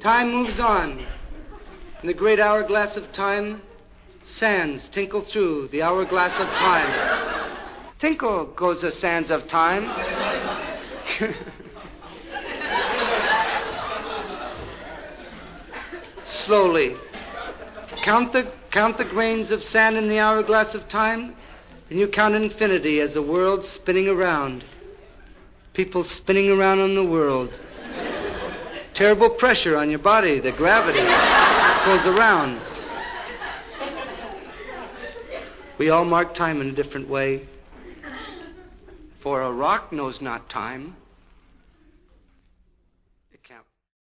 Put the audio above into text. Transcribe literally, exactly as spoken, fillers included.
Time moves on. In the great hourglass of time, sands tinkle through the hourglass of time. Tinkle goes the sands of time. Slowly. Count the, count the grains of sand in the hourglass of time, and you count infinity as the world's spinning around. People spinning around on the world. Terrible pressure on your body, the gravity pulls around. We all mark time in a different way. For a rock knows not time.